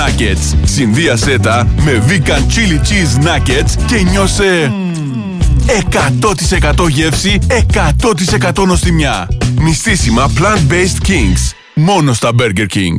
Nuggets. Συνδύασέ τα με Vegan Chili Cheese Nuggets και νιώσε 100% γεύση, 100% νοστιμιά. Νηστίσιμα Plant-Based Kings. Μόνο στα Burger King.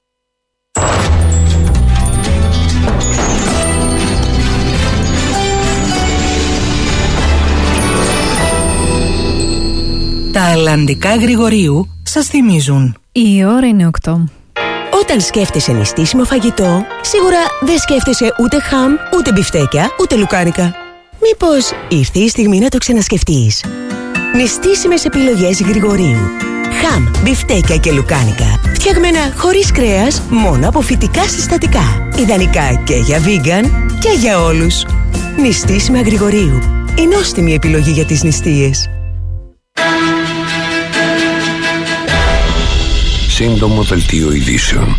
Τα αλλαντικά Γρηγορίου σας θυμίζουν. Η ώρα είναι 8. Όταν σκέφτεσαι νηστίσιμο φαγητό, σίγουρα δεν σκέφτεσαι ούτε χαμ, ούτε μπιφτέκια, ούτε λουκάνικα. Μήπως ήρθε η στιγμή να το ξανασκεφτείς? Νηστίσιμες επιλογές Γρηγορίου. Χαμ, μπιφτέκια και λουκάνικα. Φτιαγμένα χωρίς κρέας, μόνο από φυτικά συστατικά. Ιδανικά και για vegan και για όλους. Νηστίσιμα Γρηγορίου. Η νόστιμη επιλογή για τις νηστείες. Σύντομο δελτίο ειδήσεων.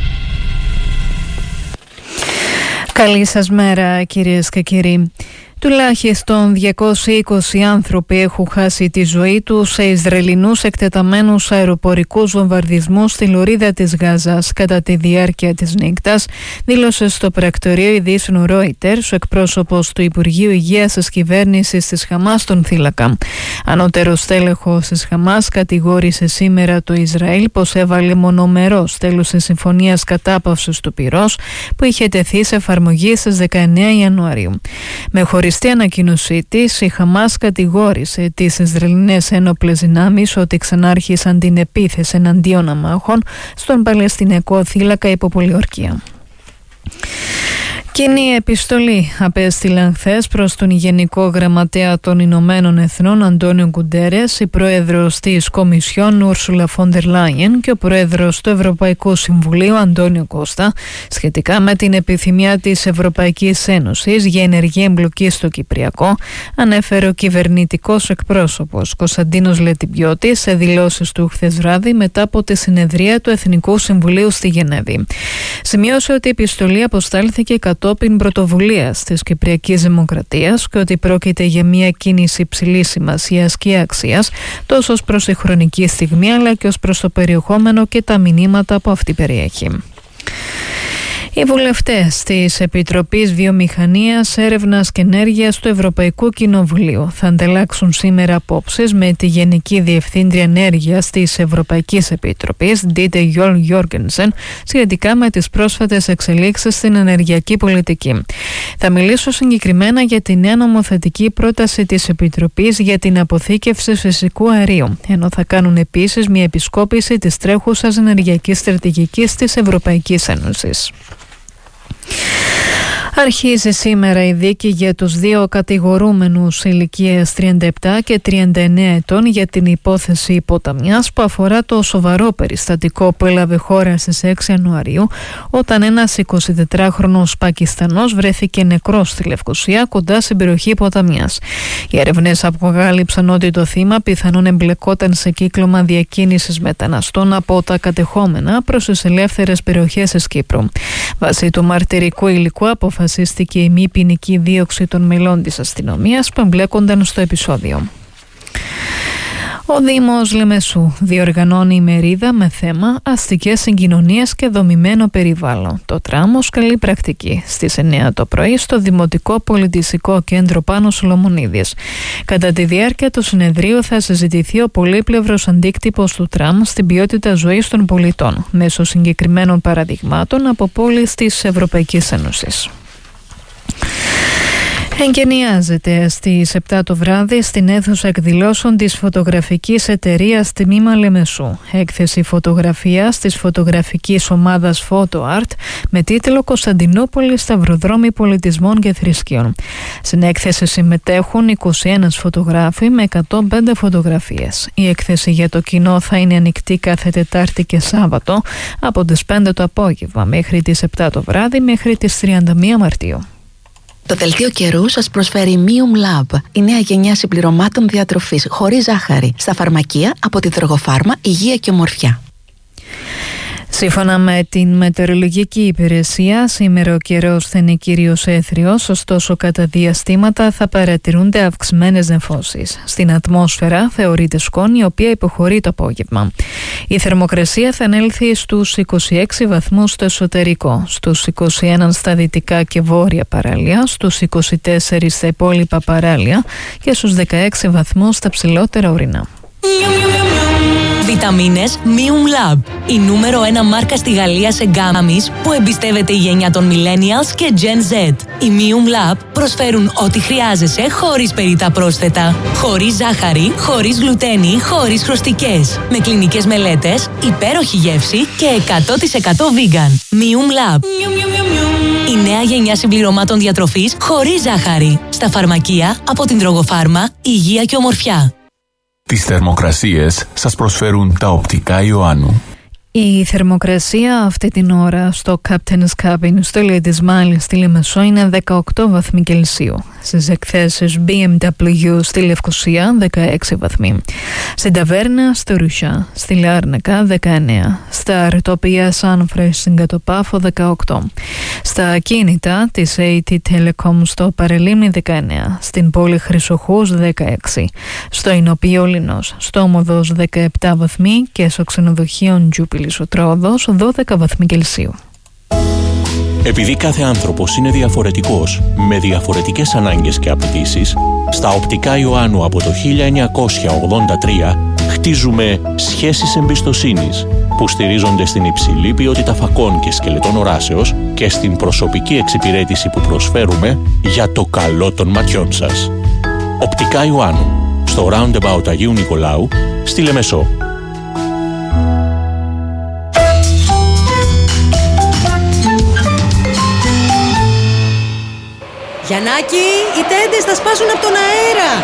Καλή σας μέρα, κυρίες και κύριοι. Τουλάχιστον 220 άνθρωποι έχουν χάσει τη ζωή τους σε Ισραηλινούς εκτεταμένους αεροπορικούς βομβαρδισμούς στη λωρίδα της Γάζας κατά τη διάρκεια της νύχτας, δήλωσε στο πρακτορείο ειδήσεων Reuters ο εκπρόσωπος του Υπουργείου Υγείας της κυβέρνησης της Χαμάς τον θύλακα. Ανώτερος τέλεχος της Χαμάς κατηγόρησε σήμερα το Ισραήλ πως έβαλε μονομερός τέλος της συμφωνίας κατάπαυσης του πυρός που είχε τεθεί σε εφαρμογή στις 19 Ιανουαρίου. Με χωριστή ανακοίνωσή της, η Χαμάς κατηγόρησε τις Ισραηλινές ένοπλες δυνάμεις ότι ξανάρχισαν την επίθεση εναντίον αμάχων στον Παλαιστινιακό θύλακα υπό πολιορκία. Κοινή επιστολή απέστειλαν χθες προς τον Γενικό Γραμματέα των Ηνωμένων Εθνών Αντώνιο Γκουντέρες, η Πρόεδρος της Κομισιόν Ούρσουλα Φόντερ Λάιεν και ο Πρόεδρος του Ευρωπαϊκού Συμβουλίου Αντώνιο Κώστα σχετικά με την επιθυμία της Ευρωπαϊκής Ένωσης για ενεργή εμπλοκή στο Κυπριακό, ανέφερε ο κυβερνητικός εκπρόσωπος Κωνσταντίνος Λετιμπιώτης σε δηλώσεις του χθες βράδυ μετά από τη συνεδρία του Εθνικού Συμβουλίου στη Γενέβη. Σημείωσε ότι η επιστολή αποστάλθηκε κατόπιν πρωτοβουλίας της Κυπριακής Δημοκρατίας και ότι πρόκειται για μια κίνηση υψηλής σημασίας και αξίας τόσο ως προς τη χρονική στιγμή αλλά και ως προς το περιεχόμενο και τα μηνύματα που αυτή περιέχει. Οι βουλευτές της Επιτροπής Βιομηχανίας, Έρευνας και Ενέργειας του Ευρωπαϊκού Κοινοβουλίου θα ανταλλάξουν σήμερα απόψεις με τη Γενική Διευθύντρια Ενέργειας της Ευρωπαϊκής Επιτροπής, Ντίτε Γιόλ Γιόργενσεν, σχετικά με τις πρόσφατες εξελίξεις στην ενεργειακή πολιτική. Θα μιλήσω συγκεκριμένα για τη νέα νομοθετική πρόταση της Επιτροπής για την αποθήκευση φυσικού αερίου, ενώ θα κάνουν επίσης μια επισκόπηση της τρέχουσας ενεργειακής στρατηγικής της Ευρωπαϊκής Ένωσης. Αρχίζει σήμερα η δίκη για τους δύο κατηγορούμενους ηλικίας 37 και 39 ετών για την υπόθεση υποταμιάς που αφορά το σοβαρό περιστατικό που έλαβε χώρα στις 6 Ιανουαρίου όταν ένας 24χρονος Πακιστανός βρέθηκε νεκρός στη Λευκοσία κοντά στην περιοχή υποταμιάς. Οι έρευνες αποκάλυψαν ότι το θύμα πιθανόν εμπλεκόταν σε κύκλωμα διακίνησης μεταναστών από τα κατεχόμενα προς τις ελεύθερες περιοχές της Κύπρου. Βάσει του μαρτυρικού υλικού αποφασίστηκε η μη ποινική δίωξη των μελών της αστυνομίας που εμπλέκονταν στο επεισόδιο. Ο Δήμος Λεμεσού διοργανώνει ημερίδα με θέμα αστικές συγκοινωνίες και δομημένο περιβάλλον. Το τραμ ως καλή πρακτική στις 9 το πρωί στο Δημοτικό Πολιτιστικό Κέντρο Πάνο Σολομονίδης. Κατά τη διάρκεια του συνεδρίου θα συζητηθεί ο πολύπλευρος αντίκτυπος του τραμ στην ποιότητα ζωής των πολιτών μέσω συγκεκριμένων παραδειγμάτων από πόλεις της Ευρωπαϊκής Ένωσης. Εγκαινιάζεται στις 7 το βράδυ στην αίθουσα εκδηλώσεων της φωτογραφικής εταιρείας Τμήμα Λεμεσού. Έκθεση φωτογραφίας της φωτογραφικής ομάδας Photo Art με τίτλο «Κωνσταντινούπολη Σταυροδρόμοι Πολιτισμών και Θρησκείων». Στην έκθεση συμμετέχουν 21 φωτογράφοι με 105 φωτογραφίες. Η έκθεση για το κοινό θα είναι ανοιχτή κάθε Τετάρτη και Σάββατο από τις 5 το απόγευμα μέχρι τις 7 το βράδυ μέχρι τις 31 Μαρτίου. Το δελτίο καιρού σας προσφέρει Mium Lab, η νέα γενιά συμπληρωμάτων διατροφής χωρίς ζάχαρη, στα φαρμακεία από τη Τρογοφάρμα Υγεία και Ομορφιά. Σύμφωνα με την μετεωρολογική υπηρεσία, σήμερα ο καιρός θα είναι κυρίως έθριος, ωστόσο κατά διαστήματα θα παρατηρούνται αυξημένες νεφώσεις. Στην ατμόσφαιρα θεωρείται σκόνη, η οποία υποχωρεί το απόγευμα. Η θερμοκρασία θα ανέλθει στους 26 βαθμούς στο εσωτερικό, στους 21 στα δυτικά και βόρεια παράλια, στους 24 στα υπόλοιπα παράλια και στους 16 βαθμούς στα ψηλότερα ορεινά. Βιταμίνες Mium Lab. Η νούμερο 1 μάρκα στη Γαλλία σε γκάμις που εμπιστεύεται η γενιά των Millennials και Gen Z. Οι Mium Lab προσφέρουν ό,τι χρειάζεσαι χωρίς περιττά πρόσθετα. Χωρίς ζάχαρη, χωρίς γλουτένη, χωρίς χρωστικές. Με κλινικές μελέτες, υπέροχη γεύση και 100% vegan. Mium Lab. Η νέα γενιά συμπληρωμάτων διατροφής χωρίς ζάχαρη. Στα φαρμακεία από την Τρογοφάρμα, Υγεία και Ομορφιά. Τις θερμοκρασίες σας προσφέρουν τα οπτικά Ιωάννου. Η θερμοκρασία αυτή την ώρα στο Captain's Cabin στο Ladies Mile στη Λεμεσό είναι 18 βαθμοί Κελσίου. Στις εκθέσεις BMW στη Λευκοσία 16 βαθμοί. Στην Ταβέρνα στο Ρουσιά, στη Λάρνακα 19. Στα Αρτοπία Σάνφρε στην Κατοπάφο 18. Στα ακίνητα της AT Telecom στο Παρελίμνη 19. Στην πόλη Χρυσοχούς 16. Στο Ηνοπείο Λινός, στο Όμοδος 17 βαθμοί και στο ξενοδοχείο Τζούπιλης ο Τρόδος 12 βαθμοί Κελσίου. Επειδή κάθε άνθρωπος είναι διαφορετικός, με διαφορετικές ανάγκες και απαιτήσεις, στα οπτικά Ιωάννου από το 1983 χτίζουμε σχέσεις εμπιστοσύνης που στηρίζονται στην υψηλή ποιότητα φακών και σκελετών οράσεως και στην προσωπική εξυπηρέτηση που προσφέρουμε για το καλό των ματιών σας. Οπτικά Ιωάννου, στο Roundabout Αγίου Νικολάου, στη Λεμεσό. Γιαννάκη, οι τέντες θα σπάσουν από τον αέρα.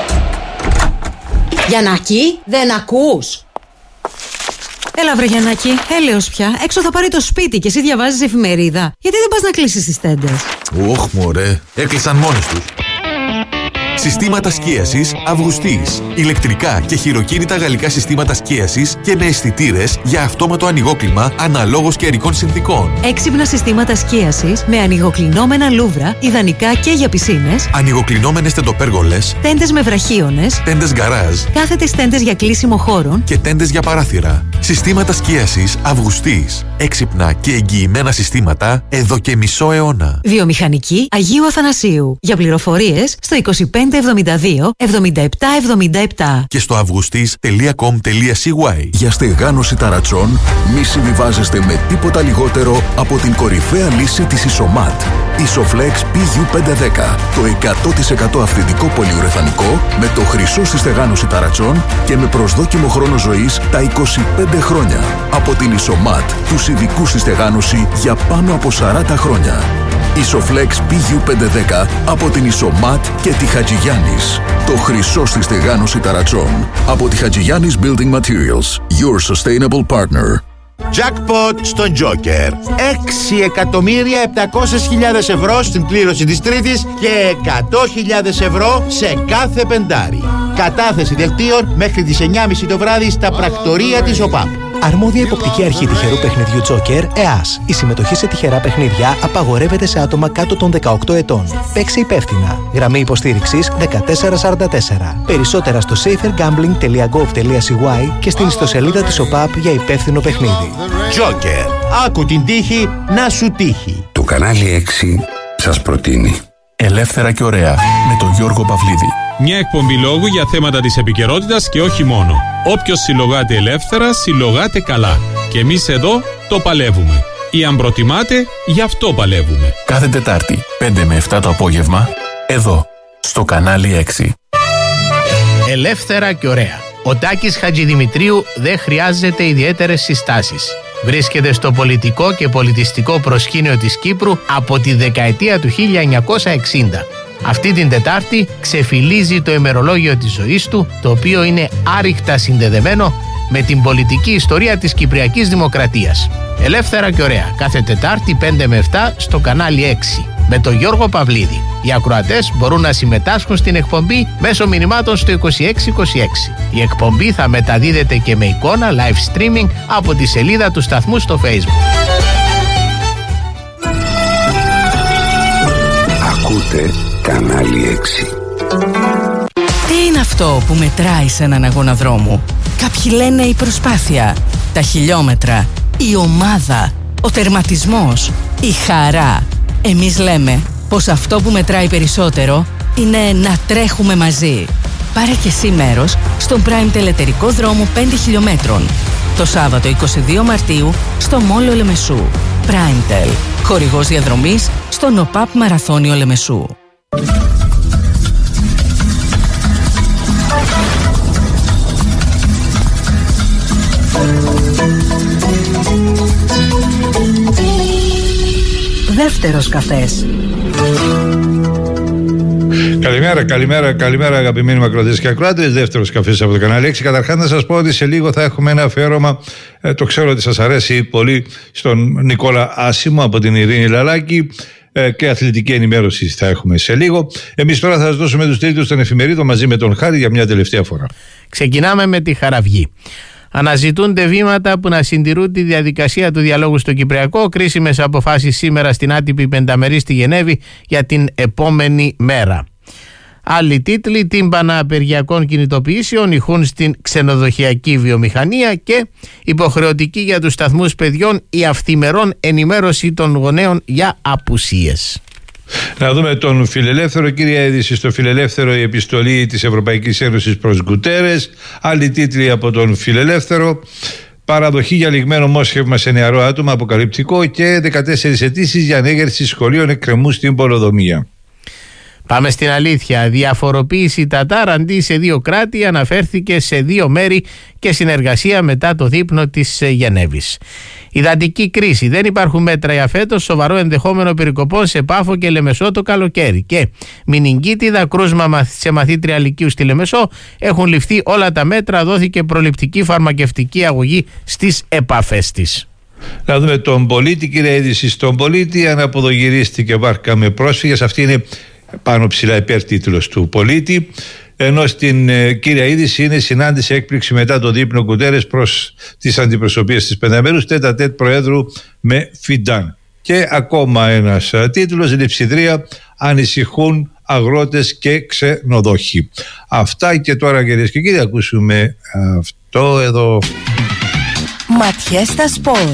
Γιαννάκη, δεν ακούς? Έλα βρε Γιαννάκη, έλεος πια. Έξω θα πάρει το σπίτι και εσύ διαβάζεις εφημερίδα. Γιατί δεν πας να κλείσεις τις τέντες? Ωχ μωρέ, έκλεισαν μόνες τους. Συστήματα σκίασης Αυγουστής. Ηλεκτρικά και χειροκίνητα γαλλικά συστήματα σκίασης και με αισθητήρες για αυτόματο ανοιγόκλιμα αναλόγως καιρικών συνθήκων. Έξυπνα συστήματα σκίασης με ανοιγοκλεινόμενα λούβρα, ιδανικά και για πισίνες. Ανοιγοκλεινόμενες τεντοπέργολες. Τέντες με βραχίονες. Τέντες γκαράζ. Κάθετες τέντες για κλείσιμο χώρων. Και τέντες για παράθυρα. Συστήματα σκίασης Αυγουστής. Έξυπνα και εγγυημένα συστήματα εδώ και μισό αιώνα. Βιομηχανική Αγίου Αθανασίου. Για πληροφορίες στο 2572 7777 και στο augustis.com.cy. Για στεγάνωση ταρατσών μη συμβιβάζεστε με τίποτα λιγότερο από την κορυφαία λύση της Ισομάτ. Isoflex PU510. Το 100% αυθεντικό πολυουρεθανικό με το χρυσό στη στεγάνωση ταρατσών και με προσδόκιμο χρόνο ζωής τα 25 χρόνια. Από την Ισομάτ, τους ειδικούς στη στεγάνωση για πάνω από 40 χρόνια. Isoflex PU510 από την Ισομάτ και τη Χατζηγιάννης. Το χρυσό στη στεγάνωση ταρατσών. Από τη Χατζηγιάννης Building Materials. Your sustainable partner. Jackpot στο Joker. 6.700.000 ευρώ στην κλήρωση της Τρίτης και 100.000 ευρώ σε κάθε πεντάρι. Κατάθεση δελτίων μέχρι τις 9.30 το βράδυ στα πρακτορία της ΟΠΑΠ. Αρμόδια υποπτική αρχή τυχερού παιχνιδιού Joker, ΕΑΣ. Η συμμετοχή σε τυχερά παιχνίδια απαγορεύεται σε άτομα κάτω των 18 ετών. Παίξε υπεύθυνα. Γραμμή υποστήριξης 1444. Περισσότερα στο safergambling.gov.cy και στην ιστοσελίδα της ΟΠΑΠ για υπεύθυνο παιχνίδι. Joker. Άκου την τύχη να σου τύχει. Το κανάλι 6 σας προτείνει Ελεύθερα και ωραία με τον Γιώργο Παυλίδη. Μια εκπομπή λόγου για θέματα της επικαιρότητας και όχι μόνο. Όποιος συλλογάται ελεύθερα, συλλογάται καλά. Και εμείς εδώ το παλεύουμε. Ή αν προτιμάτε, γι' αυτό παλεύουμε. Κάθε Τετάρτη, 5 με 7 το απόγευμα, εδώ, στο κανάλι 6. Ελεύθερα και ωραία. Ο Τάκης Χατζηδημητρίου δεν χρειάζεται ιδιαίτερες συστάσεις. Βρίσκεται στο πολιτικό και πολιτιστικό προσκήνιο της Κύπρου από τη δεκαετία του 1960. Αυτή την Τετάρτη ξεφυλίζει το ημερολόγιο της ζωής του, το οποίο είναι άρρηκτα συνδεδεμένο με την πολιτική ιστορία της Κυπριακής Δημοκρατίας. Ελεύθερα και ωραία, κάθε Τετάρτη 5 με 7 στο κανάλι 6. με τον Γιώργο Παυλίδη. Οι ακροατές μπορούν να συμμετάσχουν στην εκπομπή μέσω μηνυμάτων στο 2626. Η εκπομπή θα μεταδίδεται και με εικόνα live streaming από τη σελίδα του σταθμού στο Facebook. Ακούτε κανάλι 6. Τι είναι αυτό που μετράει σε έναν αγώνα δρόμου? Κάποιοι λένε η προσπάθεια, τα χιλιόμετρα, η ομάδα, ο τερματισμός, η χαρά. Εμείς λέμε πως αυτό που μετράει περισσότερο είναι να τρέχουμε μαζί. Πάρε και εσύ μέρος στον Prime τελετερικό δρόμο 5 χιλιόμετρων. Το Σάββατο 22 Μαρτίου στο Μόλο Λεμεσού. Primetel, χορηγός διαδρομής στο ΝΟΠΑΠ Μαραθώνιο Λεμεσού. Δεύτερος καφές. Καλημέρα αγαπημένοι μακροτές και ακροάτες. Δεύτερος καφές από το κανάλι 6. Καταρχάς να σας πω ότι σε λίγο θα έχουμε ένα αφιέρωμα, το ξέρω ότι σας αρέσει πολύ, στον Νικόλα Άσιμο από την Ειρήνη Λαλάκη, και αθλητική ενημέρωση θα έχουμε σε λίγο. Εμείς τώρα θα σας δώσουμε τους τίτλους των εφημερίδων μαζί με τον Χάρη για μια τελευταία φορά. Ξεκινάμε με τη Χαραυγή. Αναζητούνται βήματα που να συντηρούν τη διαδικασία του διαλόγου στο Κυπριακό. Κρίσιμες αποφάσεις σήμερα στην άτυπη πενταμερή στη Γενέβη για την επόμενη μέρα. Άλλοι τίτλοι: τύμπανα απεργιακών κινητοποιήσεων ηχούν στην ξενοδοχειακή βιομηχανία και υποχρεωτική για τους σταθμούς παιδιών η αυθημερών ενημέρωση των γονέων για απουσίες. Να δούμε τον Φιλελεύθερο. Κύρια είδηση στο Φιλελεύθερο, η επιστολή της Ευρωπαϊκής Ένωσης προς Γκουτέρες. Άλλοι τίτλοι από τον Φιλελεύθερο: παραδοχή για λιγμένο μόσχευμα σε νεαρό άτομο, αποκαλυπτικό, και 14 αιτήσεις για ανέγερση σχολείων εκκρεμού στην Πολοδομία. Πάμε στην αλήθεια. Διαφοροποίηση Τατάρ αντί σε 2 κράτη αναφέρθηκε σε 2 μέρη και συνεργασία μετά το δείπνο της Γενέβης. Υδατική κρίση. Δεν υπάρχουν μέτρα για φέτος. Σοβαρό ενδεχόμενο περικοπών σε Πάφο και Λεμεσό το καλοκαίρι. Και μηνυγκίτιδα, κρούσμα σε μαθήτρια λυκείου στη Λεμεσό. Έχουν ληφθεί όλα τα μέτρα. Δόθηκε προληπτική φαρμακευτική αγωγή στις επαφές της. Να δούμε τον Πολίτη. Κύρια είδηση στον Πολίτη: αναποδογυρίστηκε βάρκα με πρόσφυγες. Αυτή είναι πάνω ψηλά υπέρτιτλος του Πολίτη. Ενώ στην κύρια είδηση είναι συνάντηση έκπληξη μετά το δείπνο Γκουτέρες προς τις αντιπροσωπείες της πενταμέρους, τέτα-τέτ Προέδρου με Φιντάν. Και ακόμα ένας τίτλος: λειψιδρία, ανησυχούν αγρότες και ξενοδόχοι. Αυτά και τώρα, κυρίες και κύριοι, ακούσουμε αυτό εδώ. Ματιές στα σπορ.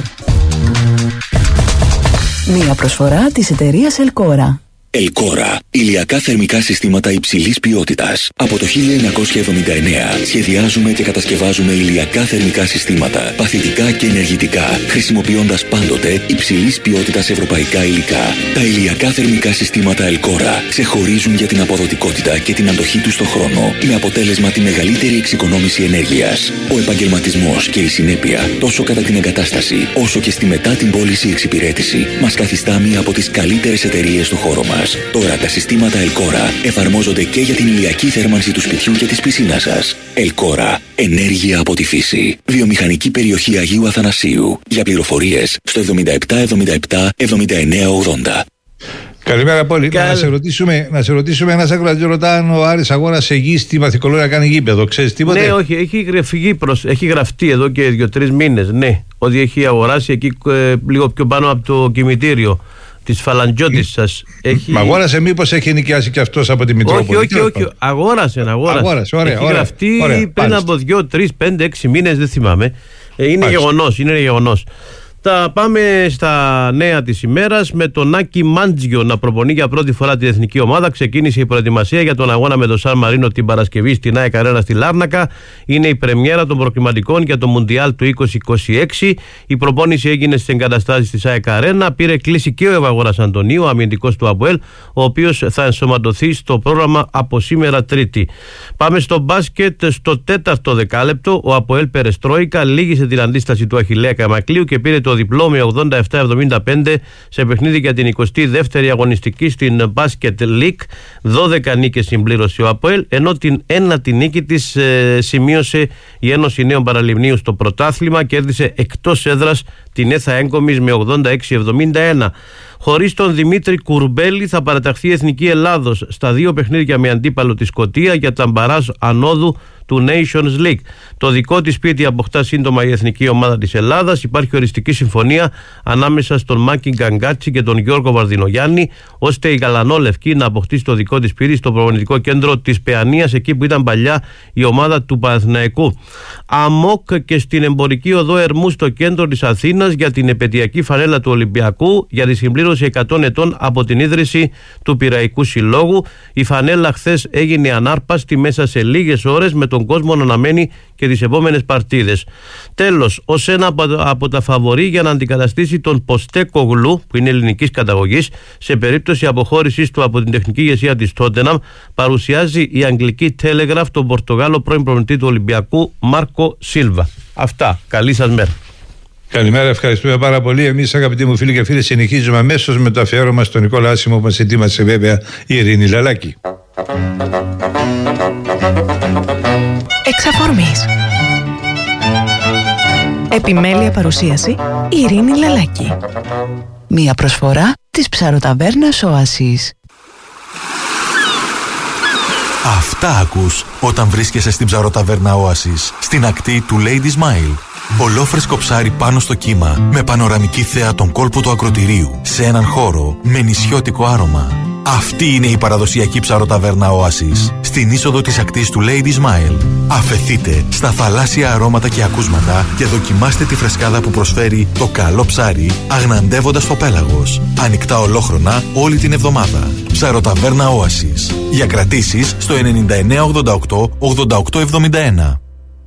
Μία προσφορά της εταιρείας Ελκόρα. Ελκόρα. Ηλιακά θερμικά συστήματα υψηλής ποιότητας. Από το 1979 σχεδιάζουμε και κατασκευάζουμε ηλιακά θερμικά συστήματα, παθητικά και ενεργητικά, χρησιμοποιώντας πάντοτε υψηλής ποιότητας ευρωπαϊκά υλικά. Τα ηλιακά θερμικά συστήματα Ελκόρα ξεχωρίζουν για την αποδοτικότητα και την αντοχή τους στον χρόνο, με αποτέλεσμα τη μεγαλύτερη εξοικονόμηση ενέργειας. Ο επαγγελματισμός και η συνέπεια, τόσο κατά την εγκατάσταση όσο και στη μετά την πώληση εξυπηρέτηση, μας καθιστά μία από τις καλύτερες εταιρείες στο χώρο μας. Τώρα τα συστήματα Ελκόρα εφαρμόζονται και για την ηλιακή θέρμανση του σπιτιού και της πισίνας σας. Ελκόρα. Ενέργεια από τη φύση. Βιομηχανική περιοχή Αγίου Αθανασίου. Για πληροφορίες στο 7777 7980. Καλημέρα πολύ. Να σε ρωτήσουμε, ένας ακροατής ρωτά αν ο Άρης αγόρασε γη στη Μαθηκολόγια να κάνει γήπεδο. Ξέρεις τίποτε? Ναι, όχι, έχει γραφτεί εδώ και 2-3 μήνες. Ναι, ότι έχει αγοράσει εκεί λίγο πιο πάνω από το κημητήριο της Φαλαντζιώτης σας. Μα αγόρασε, μήπως έχει νοικιάσει και αυτός από τη Μητρόπολη? Όχι, αγόρασε. Ωραία, έχει γραφτεί πριν από 2, 3, 5, 6 μήνες, δεν θυμάμαι. Είναι γεγονός. Τα πάμε στα νέα της ημέρας με τον Άκη Μάντζιο να προπονεί για πρώτη φορά την εθνική ομάδα. Ξεκίνησε η προετοιμασία για τον αγώνα με το Σαν Μαρίνο την Παρασκευή στην ΑΕΚ Αρένα στη Λάρνακα. Είναι η πρεμιέρα των προκριματικών για το Μουντιάλ του 2026. Η προπόνηση έγινε στις εγκαταστάσεις της ΑΕΚ Αρένα. Πήρε κλίση και ο Ευαγόρας Αντωνίου, αμυντικός του ΑΠΟΕΛ, ο οποίος θα ενσωματωθεί στο πρόγραμμα από σήμερα Τρίτη. Πάμε στο μπάσκετ. Στο 4ο δεκάλεπτο ο ΑΠΟΕΛ Περεστρόικα λύγησε την αντίσταση του Αχιλλέα Καμακλείου και πήρε το το διπλό με 87-75 σε παιχνίδι για την 22η αγωνιστική στην Basket League. 12 νίκες συμπλήρωσε ο ΑΠΟΕΛ, ενώ την ένατη νίκη της σημείωσε η Ένωση Νέων Παραλιμνίου στο πρωτάθλημα, κέρδισε εκτός έδρας την Έθα Έγκομης με 86-71. Χωρίς τον Δημήτρη Κουρμπέλη θα παραταχθεί η Εθνική Ελλάδος στα 2 παιχνίδια με αντίπαλο τη Σκωτία για τα μπαράζ ανόδου του Nations League. Το δικό της σπίτι αποκτά σύντομα η εθνική ομάδα της Ελλάδας. Υπάρχει οριστική συμφωνία ανάμεσα στον Μάκη Γκαγκάτσι και τον Γιώργο Βαρδινογιάννη, ώστε η γαλανόλευκη να αποκτήσει το δικό της σπίτι στο προπονητικό κέντρο της Παιανίας, εκεί που ήταν παλιά η ομάδα του Παναθηναϊκού. Αμόκ και στην εμπορική οδό Ερμού στο κέντρο της Αθήνας για την επαιτειακή φανέλα του Ολυμπιακού για τη συμπλήρωση 100 ετών από την ίδρυση του Πειραϊκού Συλλόγου. Η φανέλα χθες έγινε ανάρπαστη μέσα σε λίγες ώρες, με τον κόσμο να αναμένει και τις επόμενες παρτίδες. Τέλος, ως ένα από τα φαβορί για να αντικαταστήσει τον Ποστέκογλου, που είναι ελληνικής καταγωγής, σε περίπτωση αποχώρησης του από την τεχνική ηγεσία της Τότεναμ, παρουσιάζει η αγγλική Telegraph τον Πορτογάλο πρώην προπονητή του Ολυμπιακού Μάρκο Σίλβα. Αυτά. Καλή σας μέρα. Καλημέρα, ευχαριστούμε πάρα πολύ. Εμείς, αγαπητοί μου φίλοι και φίλες, συνεχίζουμε αμέσως με το αφιέρωμα στον Νικόλα Άσημο, που μας ετοίμασε βέβαια η Ειρήνη Λαλάκη. Εξ αφορμής. Επιμέλεια παρουσίαση η Ειρήνη Λαλάκη. Μία προσφορά της ψαροταβέρνας Όασης. Αυτά ακούς όταν βρίσκεσαι στην ψαροταβέρνα Όασης, στην ακτή του Lady Smile. Ολόφρεσκο ψάρι πάνω στο κύμα, με πανοραμική θέα τον κόλπο του ακροτηρίου, σε έναν χώρο με νησιώτικο άρωμα. Αυτή είναι η παραδοσιακή ψαροταβέρνα Όασης, στην είσοδο της ακτής του Lady Smile. Αφεθείτε στα θαλάσσια αρώματα και ακούσματα και δοκιμάστε τη φρεσκάδα που προσφέρει το καλό ψάρι, αγναντεύοντας το πέλαγος. Ανοιχτά ολόχρονα όλη την εβδομάδα. Ψαροταβέρνα Όασης. Για κρατήσεις στο 9988 8871.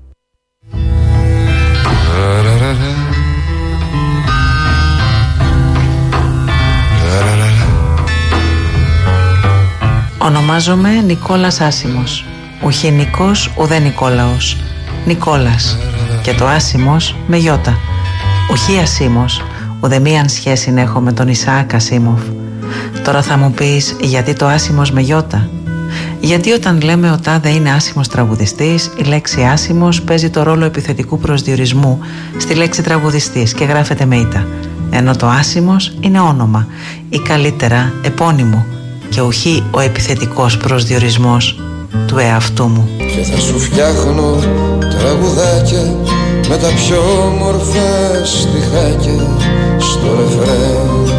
Ονομάζομαι Νικόλας Άσημος. Ουχή Νικός, ουδέ Νικόλαος. Νικόλας. Και το Άσημος με γιώτα. Ουχή Ασήμος, ουδέ μίαν σχέση έχω με τον Ισαάκ Ασίμοφ. Τώρα θα μου πεις, γιατί το Άσημος με γιώτα? Γιατί όταν λέμε ο τάδε είναι άσημος τραγουδιστής, η λέξη άσημος παίζει το ρόλο επιθετικού προσδιορισμού στη λέξη τραγουδιστής και γράφεται με ήτα. Ενώ το άσημος είναι όνομα ή καλύτερα επώνυμο και όχι ο επιθετικός προσδιορισμός του εαυτού μου. Και θα σου φτιάχνω τραγουδάκια με τα πιο όμορφα στιχάκια στο ρεφρέν,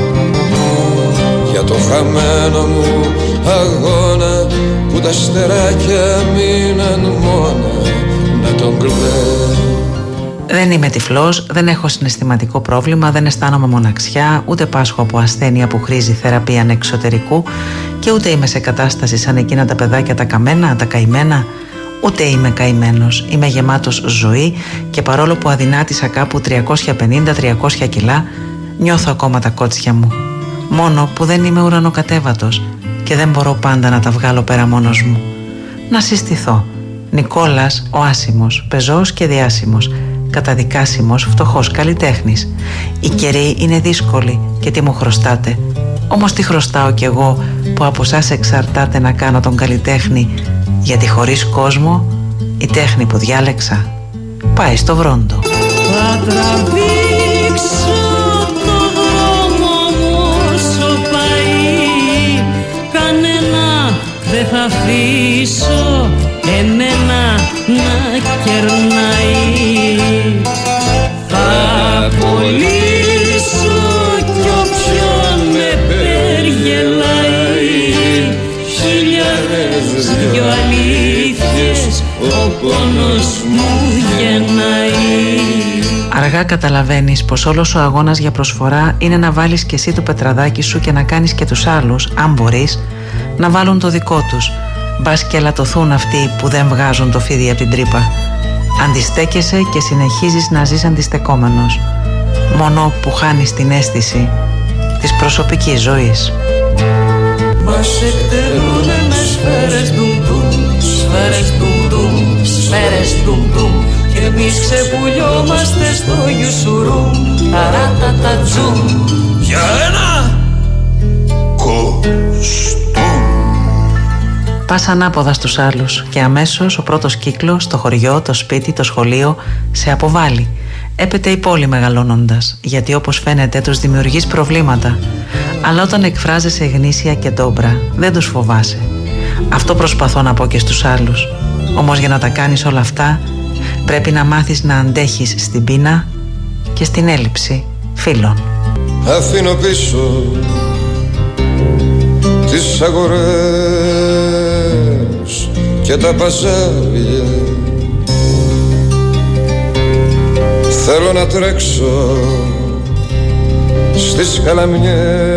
για το χαμένο μου αγώνα που τα στεράκια μείναν μόνα να τον κλαίν. Δεν είμαι τυφλός, δεν έχω συναισθηματικό πρόβλημα, δεν αισθάνομαι μοναξιά, ούτε πάσχω από ασθένεια που χρήζει θεραπεία εξωτερικού και ούτε είμαι σε κατάσταση σαν εκείνα τα παιδάκια τα καμένα, τα καημένα. Ούτε είμαι καημένος, είμαι γεμάτος ζωή και παρόλο που αδυνάτησα κάπου 350-300 κιλά, νιώθω ακόμα τα κότσια μου. Μόνο που δεν είμαι ουρανοκατέβατος και δεν μπορώ πάντα να τα βγάλω πέρα μόνος μου. Να συστηθώ. Νικόλας ο Άσημος, πεζός και διάσημος, καταδικάσιμος, φτωχός καλλιτέχνης. Οι καιροί είναι δύσκολοι και τι μου χρωστάτε? Όμως τι χρωστάω κι εγώ που από σας εξαρτάται να κάνω τον καλλιτέχνη, γιατί χωρίς κόσμο η τέχνη που διάλεξα πάει στο βρόντο. Θα τραβήξω το δρόμο μου όσο πάει, κανένα δεν θα αφήσω εμένα να κερνάει. Θα απολύσω κι όποιον με περγελάει, χιλιάδες δυο αλήθειες ο πόνος μου γεννάει. Αργά καταλαβαίνεις πως όλος ο αγώνας για προσφορά είναι να βάλεις και εσύ το πετραδάκι σου και να κάνεις και τους άλλους, αν μπορείς, να βάλουν το δικό τους. Μπας και ελαττωθούν αυτοί που δεν βγάζουν το φίδι από την τρύπα. Αντιστέκεσαι και συνεχίζεις να ζεις αντιστεκόμενος, μόνο που χάνεις την αίσθηση της προσωπικής ζωής. Μας εκτελούνε με σφαίρες ντουμ-ντουμ, σφαίρες ντουμ-ντουμ, σφαίρες ντουμ-ντουμ, και εμείς ξεπουλιόμαστε στο γιουσουρού. Ταρατατατζού. Για ένα Πας ανάποδα στους άλλους και αμέσως ο πρώτος κύκλος, το χωριό, το σπίτι, το σχολείο σε αποβάλλει. Έπεται η πόλη μεγαλώνοντας, γιατί όπως φαίνεται τους δημιουργείς προβλήματα. Αλλά όταν εκφράζεσαι γνήσια και ντόμπρα, δεν τους φοβάσαι. Αυτό προσπαθώ να πω και στους άλλους. Όμως για να τα κάνεις όλα αυτά, πρέπει να μάθεις να αντέχεις στην πείνα και στην έλλειψη φίλων. Αφήνω πίσω τις αγορές και τα παζάρια. Θέλω να τρέξω στις καλαμιές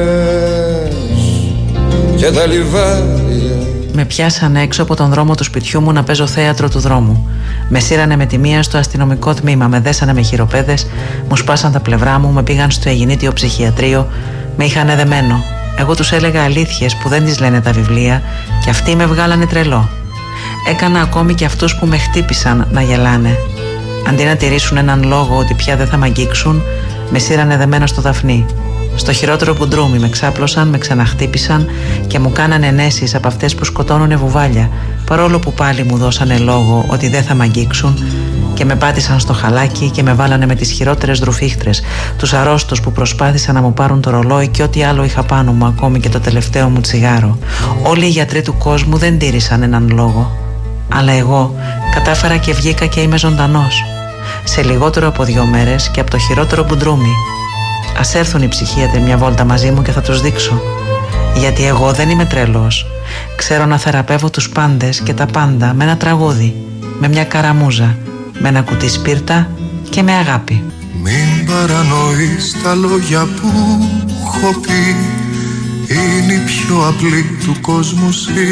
και τα λιβάρια. Με πιάσανε έξω από τον δρόμο του σπιτιού μου να παίζω θέατρο του δρόμου. Με σύρανε με τη μία στο αστυνομικό τμήμα, με δέσανε με χειροπέδες, μου σπάσαν τα πλευρά μου, με πήγαν στο Αιγινήτιο ψυχιατρίο, με είχανε δεμένο. Εγώ τους έλεγα αλήθειες που δεν τις λένε τα βιβλία και αυτοί με βγάλανε τρελό. Έκανα ακόμη και αυτούς που με χτύπησαν να γελάνε. Αντί να τηρήσουν έναν λόγο ότι πια δεν θα μ' αγγίξουν, με σύρανε δεμένο στο δαφνί. Στο χειρότερο μπουντρούμι με ξάπλωσαν, με ξαναχτύπησαν και μου κάνανε ενέσεις από αυτές που σκοτώνουνε βουβάλια, παρόλο που πάλι μου δώσανε λόγο ότι δεν θα μ' αγγίξουν, και με πάτησαν στο χαλάκι και με βάλανε με τις χειρότερες δρουφίχτρες, τους αρρώστους που προσπάθησαν να μου πάρουν το ρολόι και ό,τι άλλο είχα πάνω μου, ακόμη και το τελευταίο μου τσιγάρο. Όλοι οι γιατροί του κόσμου δεν τήρησαν έναν λόγο. Αλλά εγώ κατάφερα και βγήκα και είμαι ζωντανός. Σε λιγότερο από 2 μέρες και από το χειρότερο μπουντρούμι. Ας έρθουν οι ψυχίατροι μια βόλτα μαζί μου και θα τους δείξω. Γιατί εγώ δεν είμαι τρελός. Ξέρω να θεραπεύω τους πάντες και τα πάντα με ένα τραγούδι, με μια καραμούζα, με ένα κουτί σπίρτα και με αγάπη. Μην παρανοείς τα λόγια που έχω πει. Είναι η πιο απλή του κόσμου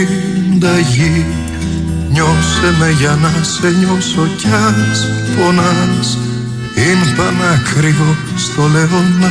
συνταγή. Νιώσε με για να σε νιώσω κι ας πονάς. Είναι πανάκριβο στο λέω να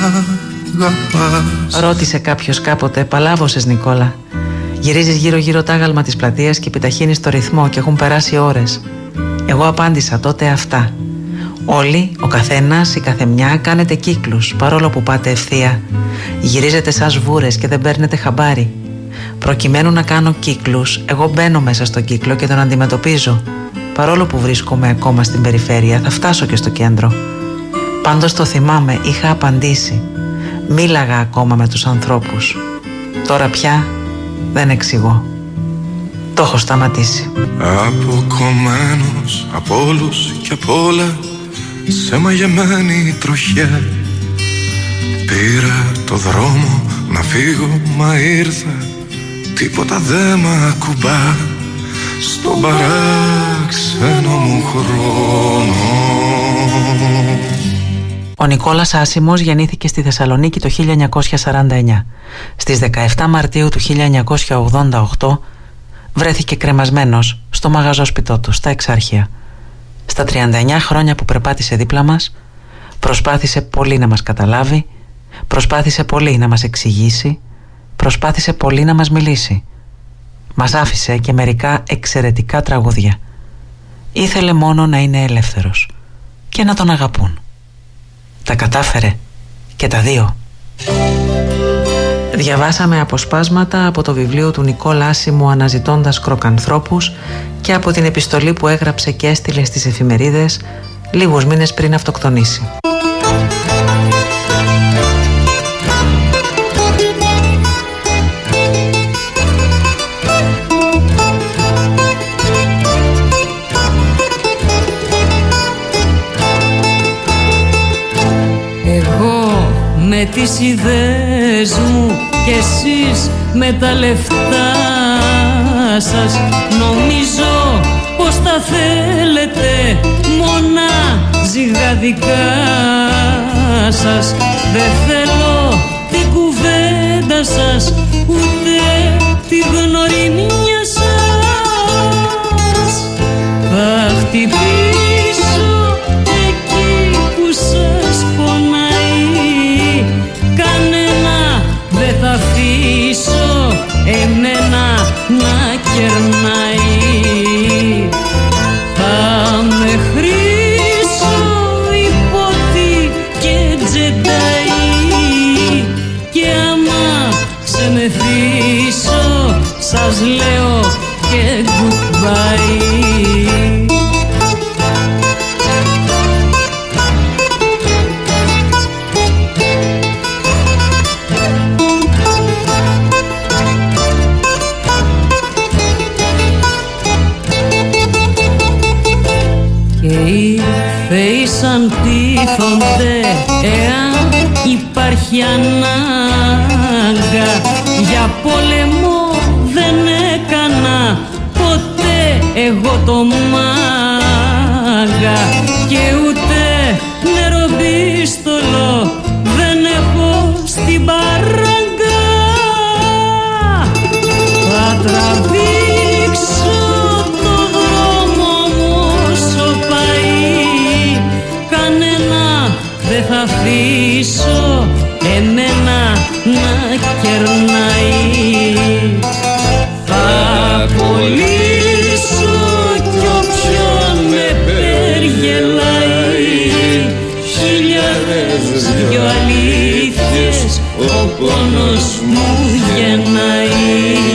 αγαπάς. Ρώτησε κάποιος κάποτε, παλάβωσες Νικόλα? Γυρίζεις γύρω γύρω τάγαλμα της πλατείας και επιταχύνεις το ρυθμό και έχουν περάσει ώρες. Εγώ απάντησα τότε αυτά. Όλοι, ο καθένας, η καθεμιά κάνετε κύκλους, παρόλο που πάτε ευθεία. Γυρίζετε σαν σβούρες και δεν παίρνετε χαμπάρι. Προκειμένου να κάνω κύκλους, εγώ μπαίνω μέσα στον κύκλο και τον αντιμετωπίζω. Παρόλο που βρίσκομαι ακόμα στην περιφέρεια, θα φτάσω και στο κέντρο. Πάντως το θυμάμαι, είχα απαντήσει. Μίλαγα ακόμα με τους ανθρώπους. Τώρα πια δεν εξηγώ. Το έχω σταματήσει. Αποκομμένος από όλους και απ' όλα, σε μαγεμένη τροχιά, πήρα το δρόμο να φύγω, μα ήρθα, τίποτα δε μ' ακουμπά στον παράξενο μου χρόνο. Ο Νικόλας Άσημος γεννήθηκε στη Θεσσαλονίκη το 1949. Στις 17 Μαρτίου του 1988 βρέθηκε κρεμασμένος στο μαγαζόσπιτό του στα Εξάρχεια. Στα 39 χρόνια που περπάτησε δίπλα μας, προσπάθησε πολύ να μας καταλάβει, προσπάθησε πολύ να μας εξηγήσει, προσπάθησε πολύ να μας μιλήσει. Μας άφησε και μερικά εξαιρετικά τραγούδια. Ήθελε μόνο να είναι ελεύθερος και να τον αγαπούν. Τα κατάφερε και τα δύο. Διαβάσαμε αποσπάσματα από το βιβλίο του Νικόλα Άσημου «Αναζητώντας κροκανθρώπους» και από την επιστολή που έγραψε και έστειλε στις εφημερίδες λίγους μήνες πριν αυτοκτονήσει. Με τις ιδέες μου και εσείς με τα λεφτά σας, νομίζω πως τα θέλετε μόνα ζυγαδικά σας. Δεν θέλω την κουβέντα σας, ούτε τη γνωριμία σας. Θα χτυπήσω εκεί που σας πονάει, κανένα δεν θα αφήσω εμένα να κερνάει. Θα με χρησιμοποιήσετε μεθύσω, σας λέω και goodbye. Και οι θεοί σαν τίθονται εάν υπάρχει ανάγκα. Για πόλεμο δεν έκανα ποτέ εγώ το μάγκα και ούτε νεροπίστολο δεν έχω στην παράγκα. Θα τραβήξω το δρόμο μου όσο πάει, κανένα δεν θα αφήσω εμένα να κερνάει. Θα πωλήσω κι όποιον με περγελάει, χιλιάδες δυο αλήθειες ο πόνος μου γεννάει.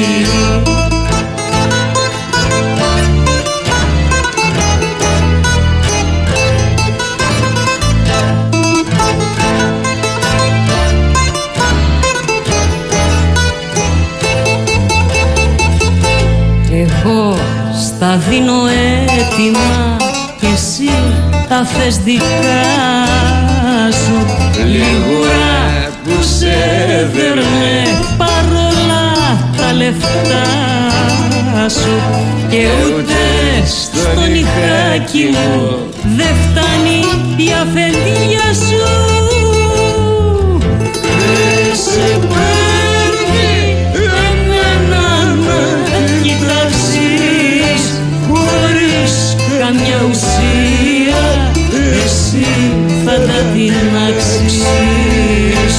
Εγώ στα δίνω έτοιμα κι εσύ τα θες δικά σου. Λιγουρά που σε δέρνε παρόλα τα λεφτά σου και ούτε στο νυχάκι μου δεν φτάνει η αφεντία σου. Δεν σε παίρνει εμένα να κοιτάξεις χωρίς καμιά ουσία, εσύ θα τα τεινάξεις.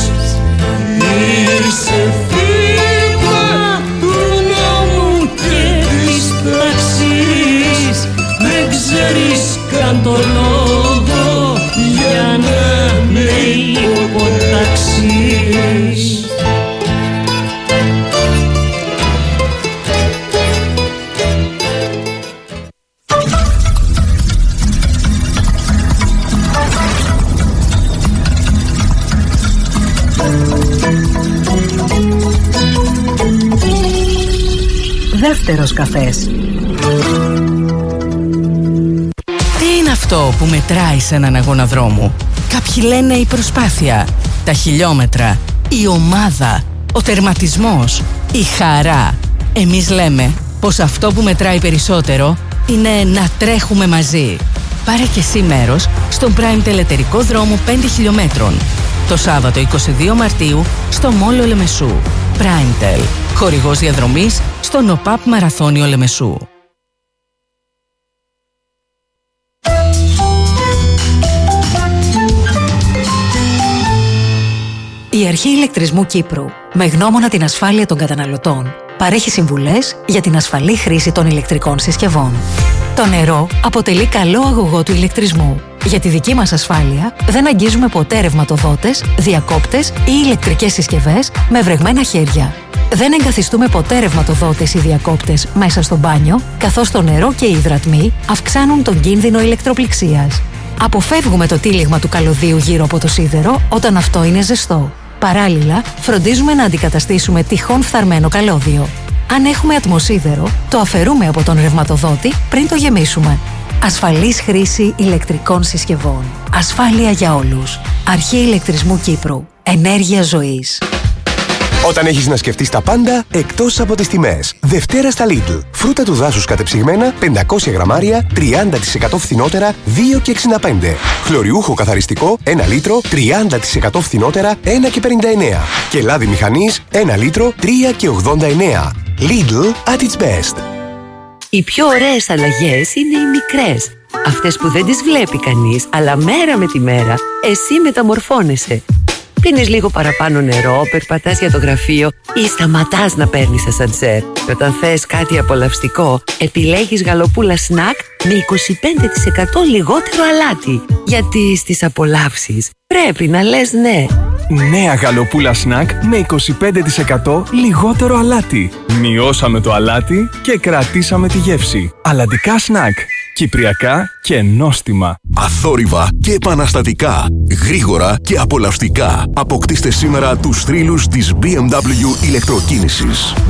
Είσαι θύμα του νόμου και της τάξης, δεν ξέρεις καν το λόγο για να με υποτάξεις. Δεύτερος καφές. Τι είναι αυτό που μετράει σε έναν αγώνα δρόμου? Κάποιοι λένε η προσπάθεια, τα χιλιόμετρα, η ομάδα, ο τερματισμός, η χαρά. Εμείς λέμε πως αυτό που μετράει περισσότερο είναι να τρέχουμε μαζί. Πάρε και εσύ μέρος στον Prime τελετερικό δρόμο 5 χιλιόμετρων. Το Σάββατο 22 Μαρτίου στο Μόλο Λεμεσού. Primetel, χορηγός διαδρομής στον ΟΠΑΠ Μαραθώνιο Λεμεσού. Η Αρχή Ηλεκτρισμού Κύπρου, με γνώμονα την ασφάλεια των καταναλωτών, παρέχει συμβουλές για την ασφαλή χρήση των ηλεκτρικών συσκευών. Το νερό αποτελεί καλό αγωγό του ηλεκτρισμού. Για τη δική μας ασφάλεια, δεν αγγίζουμε ποτέ ρευματοδότες, διακόπτες ή ηλεκτρικές συσκευές με βρεγμένα χέρια. Δεν εγκαθιστούμε ποτέ ρευματοδότες ή διακόπτες μέσα στο μπάνιο, καθώς το νερό και οι υδρατμοί αυξάνουν τον κίνδυνο ηλεκτροπληξίας. Αποφεύγουμε το τύλιγμα του καλωδίου γύρω από το σίδερο όταν αυτό είναι ζεστό. Παράλληλα, φροντίζουμε να αντικαταστήσουμε τυχόν φθαρμένο καλώδιο. Αν έχουμε ατμοσίδερο, το αφαιρούμε από τον ρευματοδότη πριν το γεμίσουμε. Ασφαλής χρήση ηλεκτρικών συσκευών. Ασφάλεια για όλους. Αρχή Ηλεκτρισμού Κύπρου. Ενέργεια ζωής. Όταν έχεις να σκεφτείς τα πάντα εκτός από τις τιμές. Δευτέρα στα Lidl. Φρούτα του δάσους κατεψυγμένα 500 γραμμάρια 30% φθηνότερα 2,65. Χλωριούχο καθαριστικό 1 λίτρο 30% φθηνότερα 1,59. Και λάδι μηχανής 1 λίτρο 3,89. Lidl at its best. Οι πιο ωραίες αλλαγές είναι οι μικρές. Αυτές που δεν τις βλέπει κανείς, αλλά μέρα με τη μέρα εσύ μεταμορφώνεσαι. Πίνεις λίγο παραπάνω νερό, περπατάς για το γραφείο ή σταματάς να παίρνεις ασανσέρ. Και όταν θες κάτι απολαυστικό, επιλέγεις γαλοπούλα σνακ με 25% λιγότερο αλάτι. Γιατί στις απολαύσεις πρέπει να λες ναι. Νέα γαλοπούλα σνακ με 25% λιγότερο αλάτι. Μειώσαμε το αλάτι και κρατήσαμε τη γεύση. Αλλαντικά σνακ. Κυπριακά και νόστιμα. Αθόρυβα και επαναστατικά. Γρήγορα και απολαυστικά. Αποκτήστε σήμερα τους θρύλους της BMW ηλεκτροκίνησης.